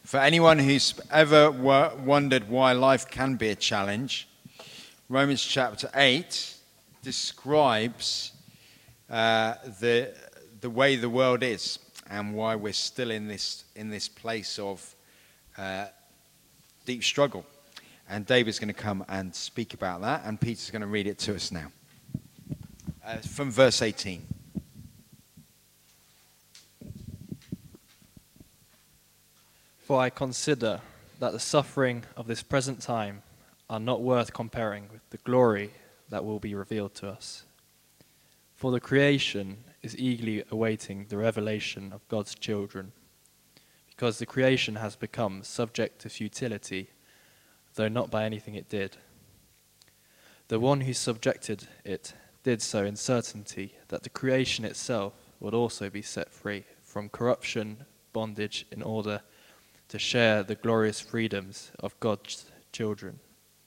For anyone who's ever wondered why life can be a challenge, Romans chapter 8 describes the way the world is and why we're still in this place of deep struggle. And David's going to come and speak about that, and Peter's going to read it to us now. From verse 18. For I consider that the suffering of this present time are not worth comparing with the glory that will be revealed to us. For the creation is eagerly awaiting the revelation of God's children, because the creation has become subject to futility, though not by anything it did. The one who subjected it did so in certainty that the creation itself would also be set free from corruption, bondage, in order to share the glorious freedoms of God's children.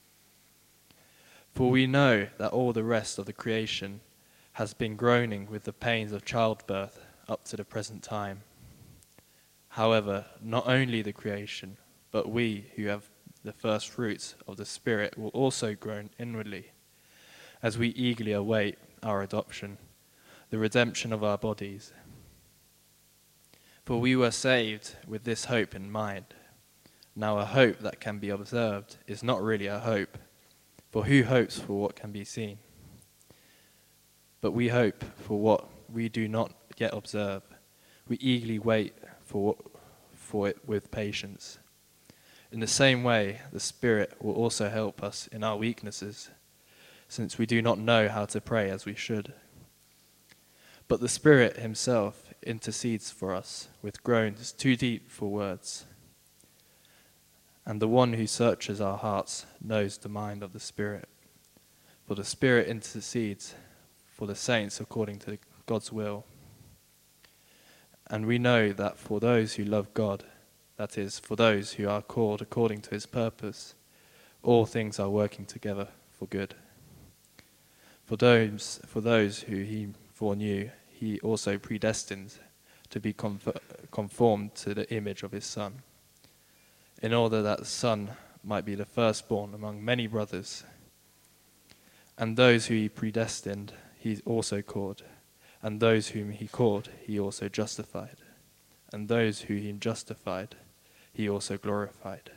For we know that all the rest of the creation has been groaning with the pains of childbirth up to the present time. However, not only the creation, but we who have the first fruits of the Spirit will also groan inwardly, as we eagerly await our adoption, the redemption of our bodies. For we were saved with this hope in mind. Now a hope that can be observed is not really a hope, for who hopes for what can be seen? But we hope for what we do not yet observe. We eagerly wait for it with patience. In the same way, the Spirit will also help us in our weaknesses, since we do not know how to pray as we should. But the Spirit himself intercedes for us with groans too deep for words. And the one who searches our hearts knows the mind of the Spirit. For the Spirit intercedes for the saints according to God's will. And we know that for those who love God, that is, for those who are called according to his purpose, all things are working together for good. For those who he foreknew, he also predestined to be conformed to the image of his Son, in order that the Son might be the firstborn among many brothers. And those who he predestined, he also called. And those whom he called, he also justified. And those who he justified, he also glorified.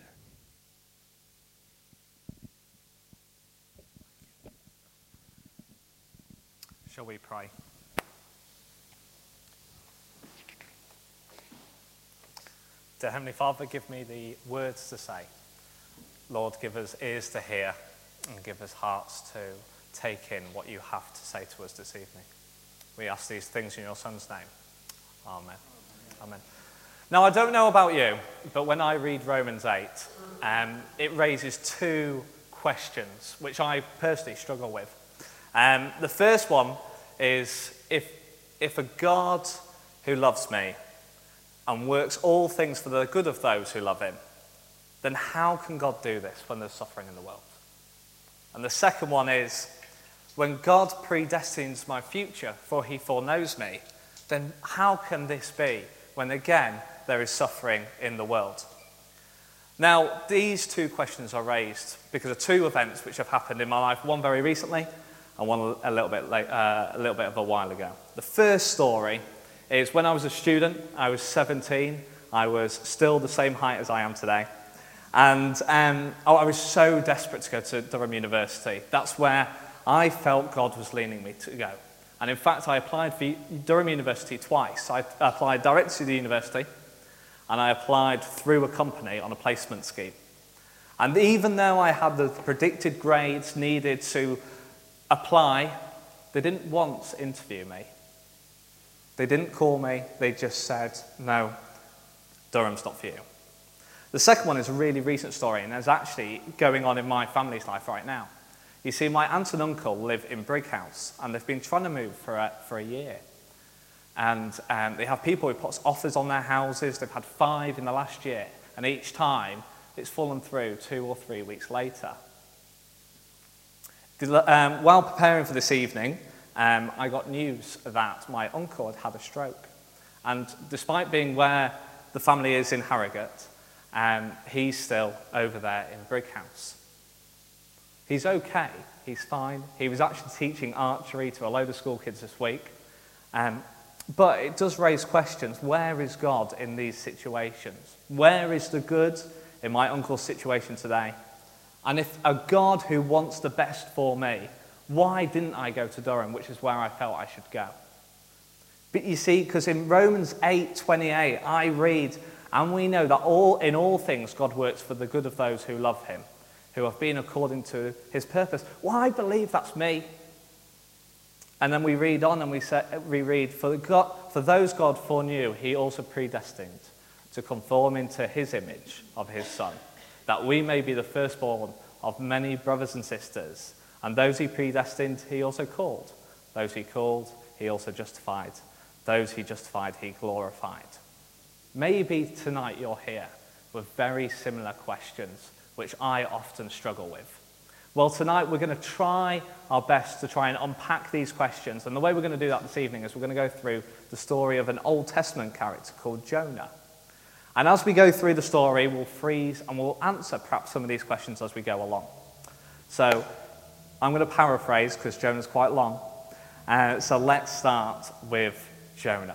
Shall we pray? Dear Heavenly Father, give me the words to say. Lord, give us ears to hear and give us hearts to take in what you have to say to us this evening. We ask these things in your Son's name. Amen. Amen. Now, I don't know about you, but when I read Romans 8, it raises two questions, which I personally struggle with. The first one is, if a God who loves me and works all things for the good of those who love him, then how can God do this when there's suffering in the world? And the second one is, when God predestines my future, for he foreknows me, then how can this be when again there is suffering in the world? Now, these two questions are raised because of two events which have happened in my life, one very recently and one a little bit of a while ago. The first story is when I was a student. I was 17. I was still the same height as I am today. And I was so desperate to go to Durham University. That's where I felt God was leading me to go. And in fact, I applied for Durham University twice. I applied directly to the university, and I applied through a company on a placement scheme. And even though I had the predicted grades needed to apply, they didn't want to interview me. They didn't call me. They just said, no, Durham's not for you. The second one is a really recent story, and it's actually going on in my family's life right now. You see, my aunt and uncle live in Brighouse, and they've been trying to move for a year. And they have people who put offers on their houses. They've had 5 in the last year, and each time it's fallen through 2 or 3 weeks later. While preparing for this evening, I got news that my uncle had had a stroke. And despite being where the family is in Harrogate, he's still over there in Brighouse. He's okay. He's fine. He was actually teaching archery to a load of school kids this week. But it does raise questions. Where is God in these situations? Where is the good in my uncle's situation today? And if a God who wants the best for me, why didn't I go to Durham, which is where I felt I should go? But you see, because in Romans 8:28, I read, and we know that in all things God works for the good of those who love him, who have been according to his purpose. Well, I believe that's me. And then we read on and we read, for those God foreknew, he also predestined to conform into his image of his Son, that we may be the firstborn of many brothers and sisters. And those he predestined, he also called. Those he called, he also justified. Those he justified, he glorified. Maybe tonight you're here with very similar questions, which I often struggle with. Well, tonight we're going to try our best to try and unpack these questions. And the way we're going to do that this evening is we're going to go through the story of an Old Testament character called Jonah. And as we go through the story, we'll freeze and we'll answer perhaps some of these questions as we go along. So I'm going to paraphrase because Jonah's quite long. So let's start with Jonah.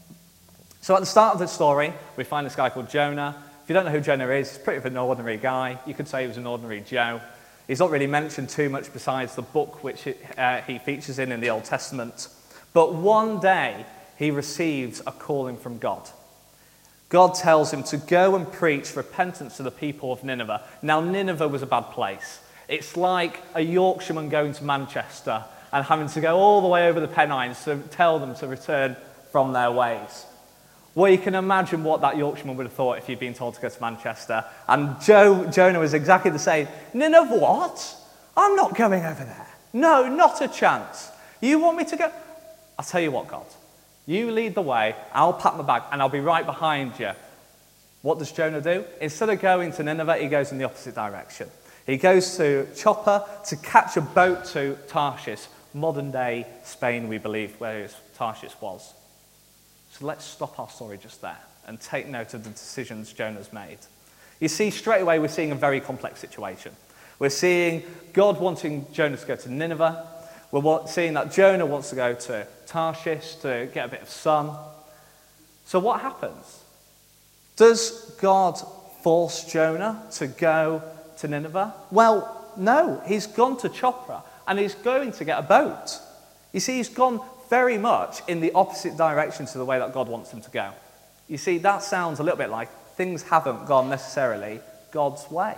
So at the start of the story, we find this guy called Jonah. If you don't know who Jonah is, he's pretty much an ordinary guy. You could say he was an ordinary Joe. He's not really mentioned too much besides the book which he features in the Old Testament. But one day, he receives a calling from God. God tells him to go and preach repentance to the people of Nineveh. Now, Nineveh was a bad place. It's like a Yorkshireman going to Manchester and having to go all the way over the Pennines to tell them to return from their ways. Well, you can imagine what that Yorkshireman would have thought if he'd been told to go to Manchester. And Jonah was exactly the same. Nineveh, what? I'm not going over there. No, not a chance. You want me to go? I'll tell you what, God. You lead the way, I'll pack my bag, and I'll be right behind you. What does Jonah do? Instead of going to Nineveh, he goes in the opposite direction. He goes to Joppa to catch a boat to Tarshish, modern-day Spain, we believe, where Tarshish was. So let's stop our story just there and take note of the decisions Jonah's made. You see, straight away, we're seeing a very complex situation. We're seeing God wanting Jonah to go to Nineveh. We're seeing that Jonah wants to go to Tarshish to get a bit of sun. So what happens? Does God force Jonah to go to Nineveh? Well, no. He's gone to Joppa and he's going to get a boat. You see, he's gone very much in the opposite direction to the way that God wants him to go. You see, that sounds a little bit like things haven't gone necessarily God's way.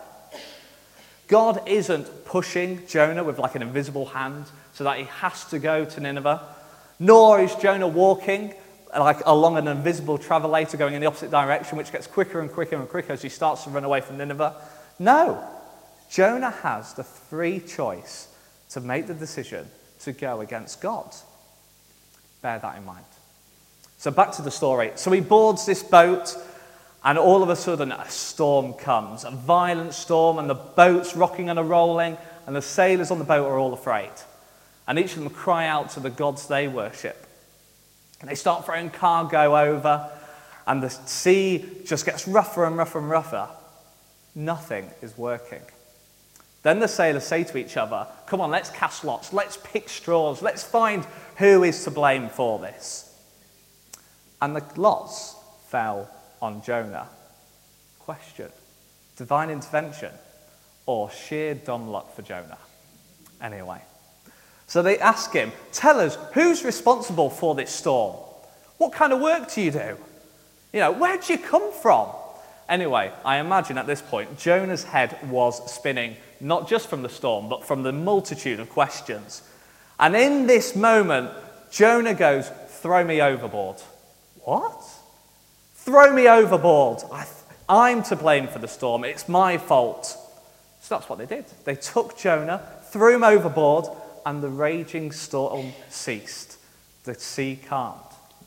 God isn't pushing Jonah with like an invisible hand so that he has to go to Nineveh, nor is Jonah walking like along an invisible travelator going in the opposite direction, which gets quicker and quicker and quicker as he starts to run away from Nineveh. No, Jonah has the free choice to make the decision to go against God. Bear that in mind. So back to the story. So he boards this boat, and all of a sudden a storm comes, a violent storm, and the boat's rocking and rolling, and the sailors on the boat are all afraid. And each of them cry out to the gods they worship. And they start throwing cargo over, and the sea just gets rougher and rougher and rougher. Nothing is working. Then the sailors say to each other, come on, let's cast lots, let's pick straws, let's find who is to blame for this. And the lots fell on Jonah. Question: divine intervention or sheer dumb luck for Jonah? Anyway, so they ask him, tell us, who's responsible for this storm? What kind of work do you do? Where'd you come from? Anyway, I imagine at this point, Jonah's head was spinning, not just from the storm, but from the multitude of questions. And in this moment, Jonah goes, throw me overboard. What? Throw me overboard. I'm to blame for the storm. It's my fault. So that's what they did. They took Jonah, threw him overboard, and the raging storm ceased. The sea calmed.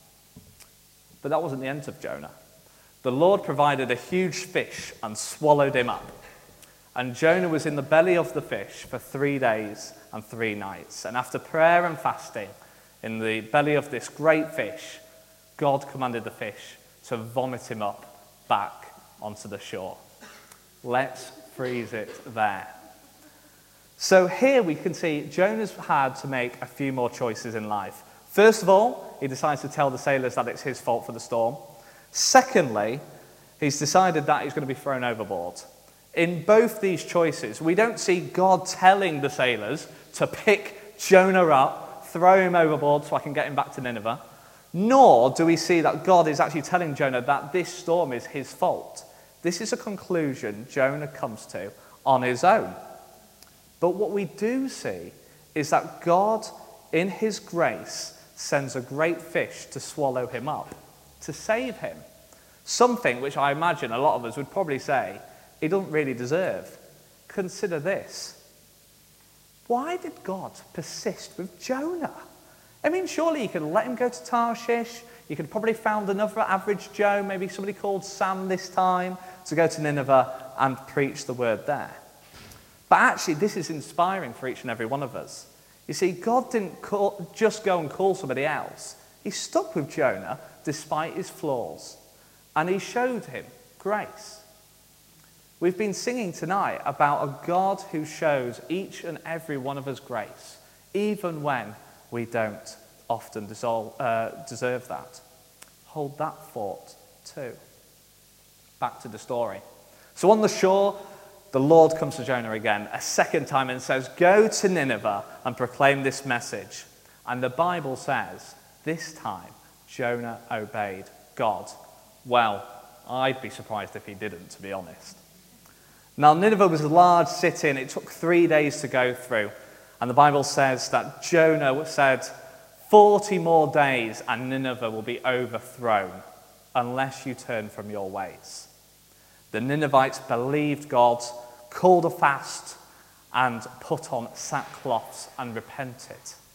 But that wasn't the end of Jonah. The Lord provided a huge fish and swallowed him up. And Jonah was in the belly of the fish for 3 days and 3 nights. And after prayer and fasting in the belly of this great fish, God commanded the fish to vomit him up back onto the shore. Let's freeze it there. So here we can see Jonah's had to make a few more choices in life. First of all, he decides to tell the sailors that it's his fault for the storm. Secondly, he's decided that he's going to be thrown overboard. In both these choices, we don't see God telling the sailors to pick Jonah up, throw him overboard so I can get him back to Nineveh, nor do we see that God is actually telling Jonah that this storm is his fault. This is a conclusion Jonah comes to on his own. But what we do see is that God, in his grace, sends a great fish to swallow him up, to save him. Something which I imagine a lot of us would probably say he doesn't really deserve. Consider this. Why did God persist with Jonah? I mean, surely you could let him go to Tarshish. You could probably found another average Joe, maybe somebody called Sam this time, to go to Nineveh and preach the word there. But actually, this is inspiring for each and every one of us. You see, God didn't just go and call somebody else. He stuck with Jonah despite his flaws. And he showed him grace. We've been singing tonight about a God who shows each and every one of us grace, even when we don't often deserve that. Hold that thought too. Back to the story. So on the shore, the Lord comes to Jonah again, a second time, and says, go to Nineveh and proclaim this message. And the Bible says, this time, Jonah obeyed God. Well, I'd be surprised if he didn't, to be honest. Now, Nineveh was a large city, and it took 3 days to go through. And the Bible says that Jonah said, 40 more days and Nineveh will be overthrown unless you turn from your ways. The Ninevites believed God, called a fast, and put on sackcloths and repented.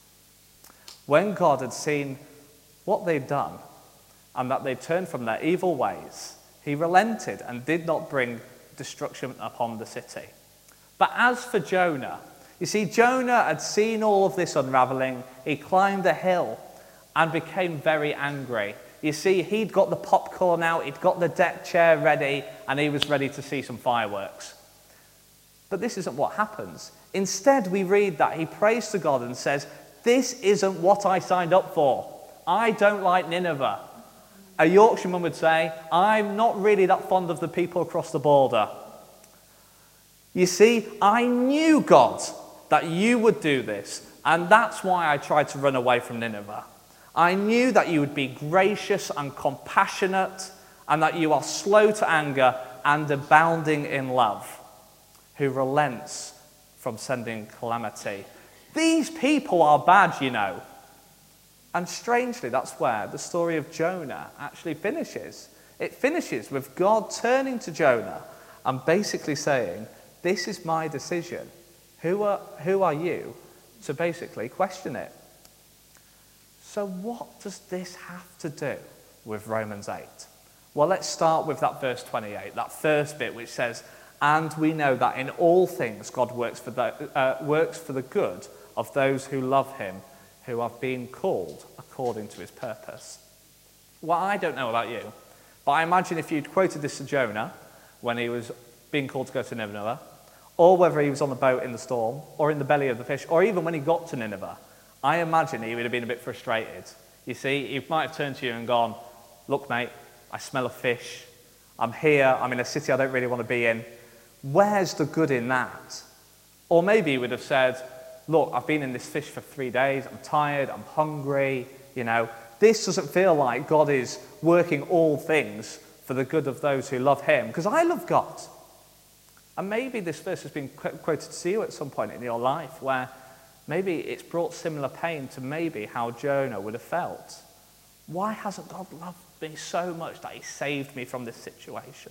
When God had seen what they'd done and that they'd turned from their evil ways, he relented and did not bring destruction upon the city. But as for Jonah, you see, Jonah had seen all of this unraveling. He climbed a hill and became very angry. You see, he'd got the popcorn out, he'd got the deck chair ready, and he was ready to see some fireworks. But this isn't what happens. Instead, we read that he prays to God and says, this isn't what I signed up for. I don't like Nineveh. A Yorkshireman would say, I'm not really that fond of the people across the border. You see, I knew, God, that you would do this, and that's why I tried to run away from Nineveh. I knew that you would be gracious and compassionate, and that you are slow to anger and abounding in love, who relents from sending calamity. These people are bad, you know. And strangely, that's where the story of Jonah actually finishes. It finishes with God turning to Jonah and basically saying, this is my decision. Who are you to basically question it? So what does this have to do with Romans 8? Well, let's start with that verse 28, that first bit which says, and we know that in all things God works for the good of those who love him, who have been called according to his purpose. Well, I don't know about you, but I imagine if you'd quoted this to Jonah when he was being called to go to Nineveh, or whether he was on the boat in the storm, or in the belly of the fish, or even when he got to Nineveh, I imagine he would have been a bit frustrated. You see, he might have turned to you and gone, look, mate, I smell a fish. I'm here. I'm in a city I don't really want to be in. Where's the good in that? Or maybe he would have said, look, I've been in this fish for 3 days. I'm tired. I'm hungry. You know, this doesn't feel like God is working all things for the good of those who love him, because I love God. And maybe this verse has been quoted to you at some point in your life where maybe it's brought similar pain to maybe how Jonah would have felt. Why hasn't God loved me so much that he saved me from this situation?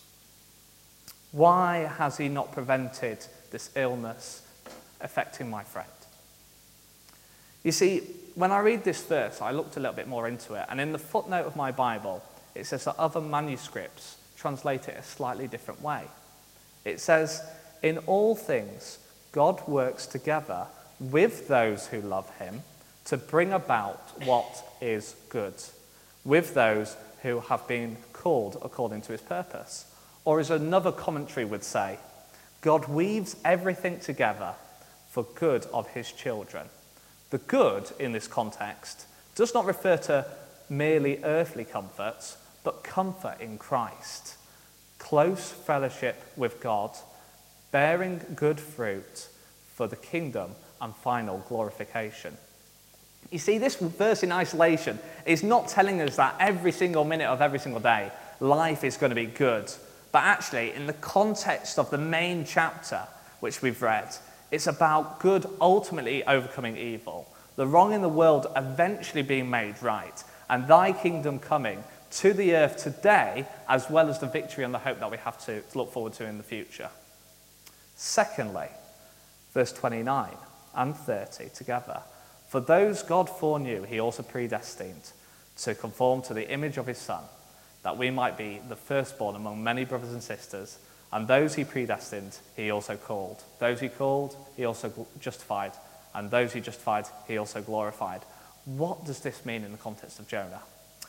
Why has he not prevented this illness affecting my friend? You see, when I read this verse, I looked a little bit more into it, and in the footnote of my Bible, it says that other manuscripts translate it a slightly different way. It says, in all things, God works together with those who love him to bring about what is good, with those who have been called according to his purpose. Or as another commentary would say, God weaves everything together for good of his children. The good in this context does not refer to merely earthly comforts, but comfort in Christ, close fellowship with God, bearing good fruit for the kingdom and final glorification. You see, this verse in isolation is not telling us that every single minute of every single day, life is going to be good. But actually, in the context of the main chapter, which we've read, it's about good ultimately overcoming evil, the wrong in the world eventually being made right, and thy kingdom coming to the earth today, as well as the victory and the hope that we have to look forward to in the future. Secondly, verse 29 and 30 together. For those God foreknew, he also predestined to conform to the image of his Son, that we might be the firstborn among many brothers and sisters. And those he predestined, he also called. Those he called, he also justified. And those he justified, he also glorified. What does this mean in the context of Jonah?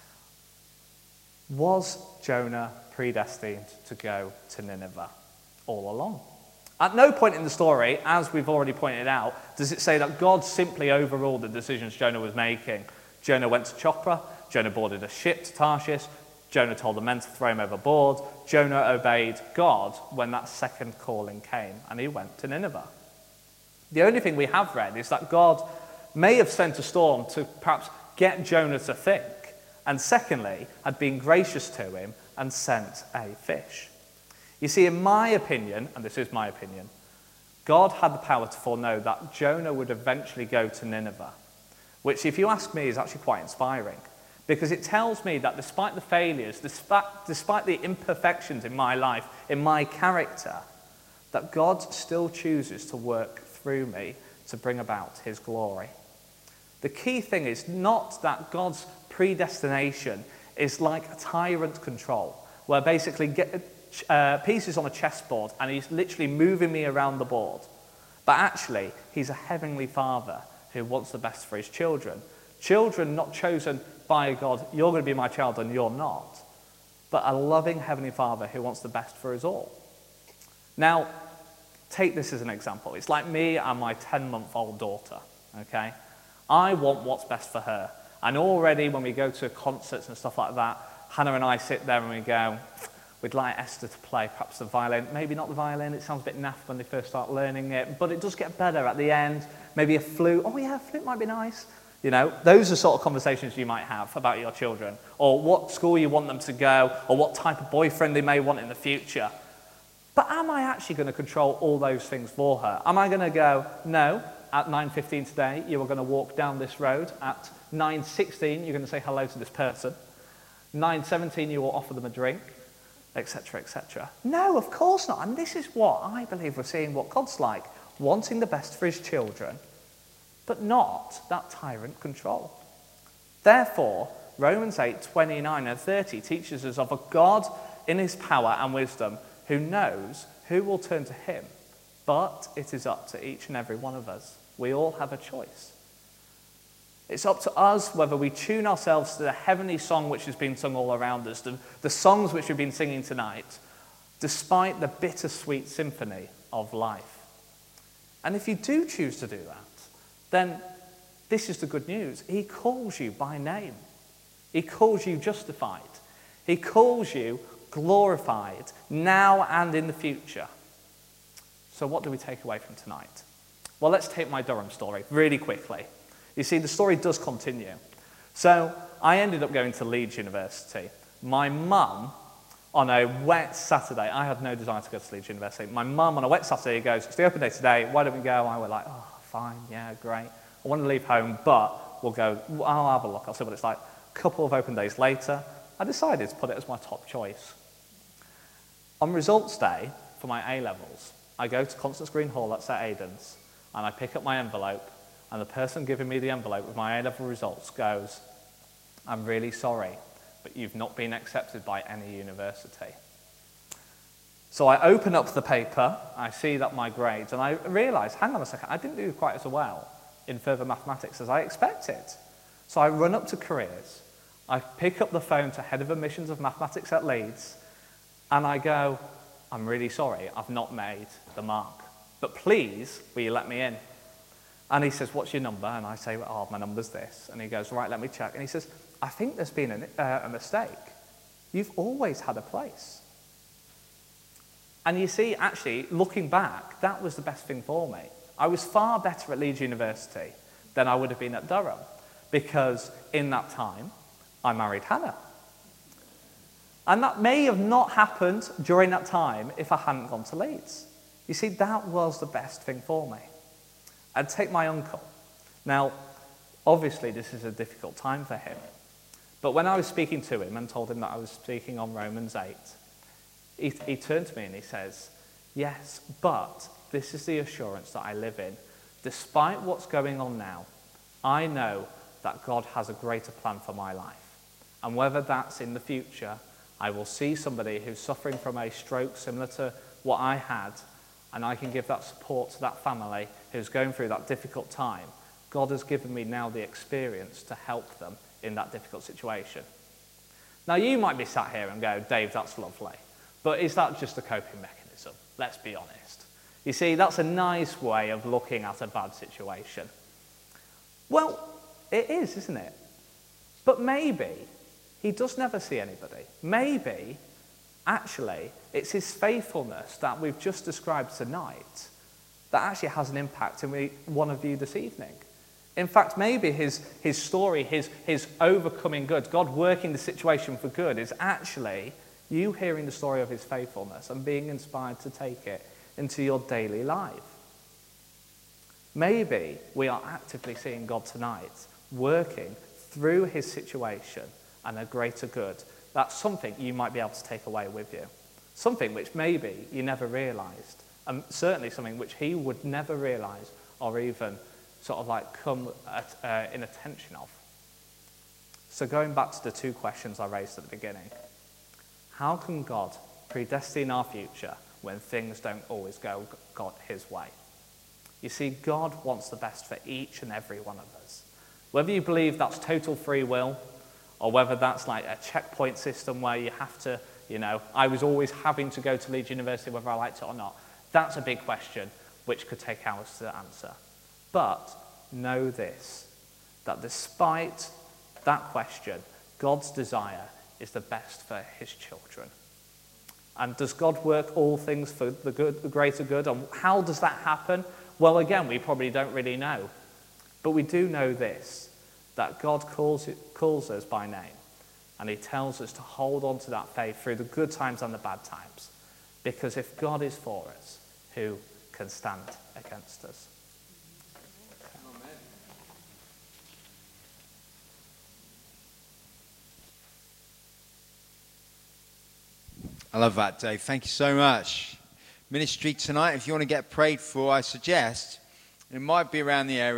Was Jonah predestined to go to Nineveh all along? At no point in the story, as we've already pointed out, does it say that God simply overruled the decisions Jonah was making. Jonah went to Joppa, Jonah boarded a ship to Tarshish, Jonah told the men to throw him overboard, Jonah obeyed God when that second calling came, and he went to Nineveh. The only thing we have read is that God may have sent a storm to perhaps get Jonah to think, and secondly, had been gracious to him and sent a fish. You see, in my opinion, and this is my opinion, God had the power to foreknow that Jonah would eventually go to Nineveh, which, if you ask me, is actually quite inspiring, because it tells me that despite the failures, despite the imperfections in my life, in my character, that God still chooses to work through me to bring about his glory. The key thing is not that God's predestination is like a tyrant control, where basically pieces on a chessboard and he's literally moving me around the board. But actually, he's a heavenly father who wants the best for his children. Children not chosen by God, you're going to be my child and you're not. But a loving heavenly father who wants the best for us all. Now, take this as an example. It's like me and my 10-month-old daughter, okay? I want what's best for her. And already when we go to concerts and stuff like that, Hannah and I sit there and we go, we'd like Esther to play perhaps the violin. Maybe not the violin, it sounds a bit naff when they first start learning it, but it does get better at the end. Maybe a flute. Oh yeah, a flute might be nice. You know, those are sort of conversations you might have about your children, or what school you want them to go, or what type of boyfriend they may want in the future. But am I actually going to control all those things for her? Am I going to go, no, at 9:15 today, you are going to walk down this road. At 9:16, you're going to say hello to this person. 9:17, you will offer them a drink, etc., etc. No, of course not. And this is what I believe we're seeing what God's like, wanting the best for his children, but not that tyrant control. Therefore, Romans 8:29 and 30 teaches us of a God in his power and wisdom who knows who will turn to him, but it is up to each and every one of us. We all have a choice. It's up to us whether we tune ourselves to the heavenly song which has been sung all around us, the songs which we've been singing tonight, despite the bittersweet symphony of life. And if you do choose to do that, then this is the good news. He calls you by name. He calls you justified. He calls you glorified now and in the future. So what do we take away from tonight? Well, let's take my Durham story really quickly. You see, the story does continue. So I ended up going to Leeds University. My mum, on a wet Saturday, I had no desire to go to Leeds University. My mum on a wet Saturday goes, it's the open day today, why don't we go? I was like, oh, fine, yeah, great. I want to leave home, but we'll go, I'll have a look, I'll see what it's like. A couple of open days later, I decided to put it as my top choice. On results day for my A-levels, I go to Constance Green Hall at St Aidan's, and I pick up my envelope, and the person giving me the envelope with my A-level results goes, I'm really sorry, but you've not been accepted by any university. So I open up the paper, I see that my grades, and I realise, hang on a second, I didn't do quite as well in further mathematics as I expected. So I run up to careers, I pick up the phone to head of admissions of mathematics at Leeds, And I go, I'm really sorry, I've not made the mark. But please, will you let me in? And he says, what's your number? And I say, oh, my number's this. And he goes, right, let me check. And he says, I think there's been a mistake. You've always had a place. And you see, actually, looking back, that was the best thing for me. I was far better at Leeds University than I would have been at Durham, because in that time, I married Hannah. And that may have not happened during that time if I hadn't gone to Leeds. You see, that was the best thing for me. I'd take my uncle. Now, obviously, this is a difficult time for him. But when I was speaking to him and told him that I was speaking on Romans 8, he turned to me and he says, yes, but this is the assurance that I live in. Despite what's going on now, I know that God has a greater plan for my life. And whether that's in the future, I will see somebody who's suffering from a stroke similar to what I had, and I can give that support to that family who's going through that difficult time. God has given me now the experience to help them in that difficult situation. Now, you might be sat here and go, Dave, that's lovely. But is that just a coping mechanism? Let's be honest. You see, that's a nice way of looking at a bad situation. Well, it is, isn't it? But maybe he does never see anybody. Maybe, actually, it's his faithfulness that we've just described tonight that actually has an impact in one of you this evening. In fact, maybe his story, his overcoming good, God working the situation for good, is actually you hearing the story of his faithfulness and being inspired to take it into your daily life. Maybe we are actively seeing God tonight working through his situation and a greater good. That's something you might be able to take away with you. Something which maybe you never realised, and certainly something which he would never realise or even sort of like come in attention of. So going back to the two questions I raised at the beginning, how can God predestine our future when things don't always go his way? You see, God wants the best for each and every one of us. Whether you believe that's total free will, or whether that's like a checkpoint system where you have to, I was always having to go to Leeds University whether I liked it or not, that's a big question which could take hours to answer. But know this, that despite that question, God's desire is the best for his children. And does God work all things for the greater good? And how does that happen? Well, again, we probably don't really know. But we do know this, that God calls us by name. And he tells us to hold on to that faith through the good times and the bad times. Because if God is for us, who can stand against us? I love that, Dave. Thank you so much. Ministry tonight, if you want to get prayed for, I suggest it might be around the area.